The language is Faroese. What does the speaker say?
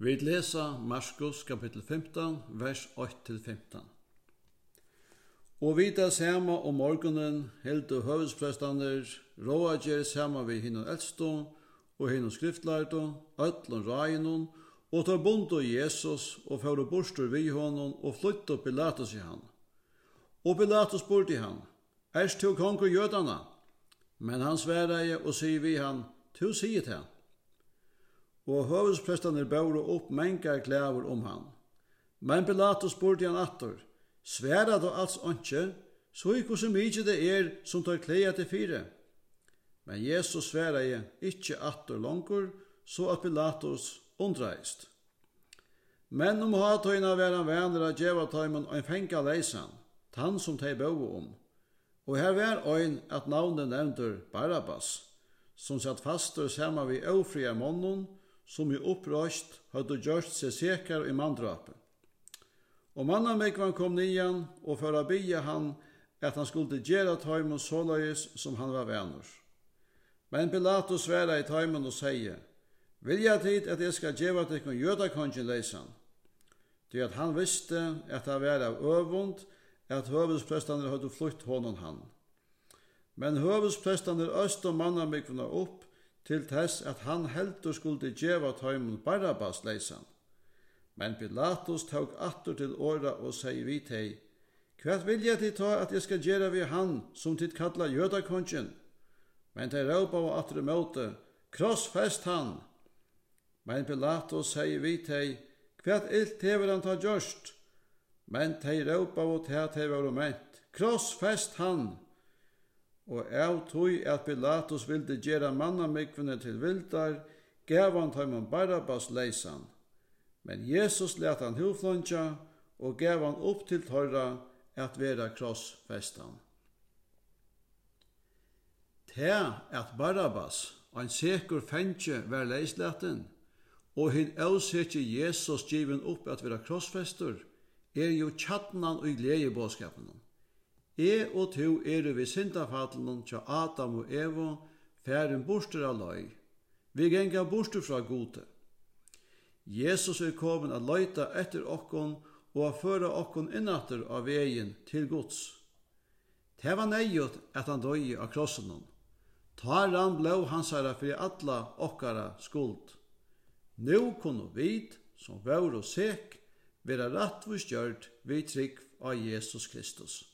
Vi lesa Markus kapitel 15, vers 8-15. Og vita sama om morgonen heldu høvdsprestander, råager sama vi hinnom eldstå, og hinnom skriftlærdo, öllum ræginum, og tar bundu Jesus, og fóru burstur vi honom, og flyttu Pilatus i hann. Og Pilatus spurti hann, Erst tu kongur jødana? Men han sværaði og sier vi hann, Tu sier det. Og høvdsprestander bæru opp mengar klæver om hann. Men Pilatus spurti hann attur, Sværa du alls åndsje, så ikke så mykje det som tar klæja til fire. Men Jesus sværaði ikkje attur longur, så at Pilatus undreist. Men hatøyna væran venner av djeva tøymon ein fenga leisan, tann som tei bøu om. Og her var ein at navnet nevntur Barabbas, som satt fastur sama vi ofria månnen, som i opprøst hadde gjort seg sekar i mandrapet. Og mannamekvan kom nian og for å bya han at han skulle gjera tøymon såleis som han var venner. Men Pilatus sværa i tøymon og sier, Vilja tid at jeg skal gjeva til kun jødakongen leisan? Det at han visste at det var av øvund at høvdsprestander hadde flytt honom han. Men høvdsprestander øst og mannamekvana opp til tess at han heldur skulle gjeva tøymon Barabbas leisan. Men Pilatus tok atter til åra og sier vi teg, Hva vilja tid ta at jeg skal gjera vi han som tid kalla jødakongen? Men de råpa og atter i måte, Krossfest han! Men Pilatus sier vi teg, Hva ilt hever han ta gjørst? Men de råpa og at de var ment, Krossfest han! Og av tog at Pilatus ville gjera mannamikvene til vildar, gav han tøymon Barabbas leisan. Men Jesus let han huflunja og gav han opp til tørra at vera krossfestan. Te at Barabbas, ein sekur fengje var leislaten, og hin avsetje Jesus given opp at vera krossfestur, jo tjattnan og gledebåskapen. Og to vi syndafallen tja Adam og Eva, færen borster av løy. Vi genga borster fra gode. Jesus kommen at løyta etter okkon og a føra okkon innatter av vegin til Guds. Det var neiot at han døy av krossen. Taran blå hansara for alla okkara skuld. Nå kunne vi, som var og sek, vera rattvist gjørt vid trygg av Jesus Kristus.